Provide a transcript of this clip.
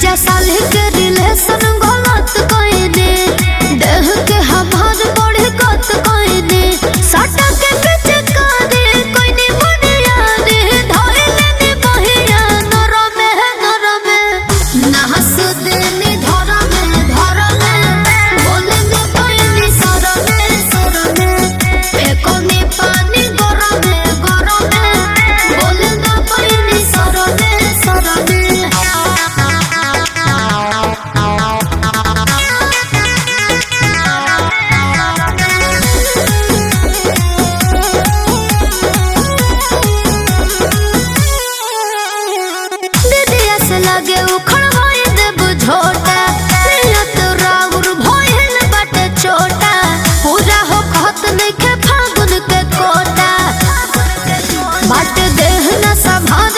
साल के रिलेशन गलत कोई ने देह के हमार बड़े कत कोई ने सटा के पीछे कारे कोई ने बनिया रे धोए लेने बहिया नरमे ना हंस देने धरमे बोले में कोई नि सरमे एको में पानी गरमे बोले ना कोई नि सरमे लगे उखड़ होई देब झोटा नियत राउर भइल बाटे छोटा पूरा हो कहत नइखे फागुन के कोटा बाटे देह न संभाल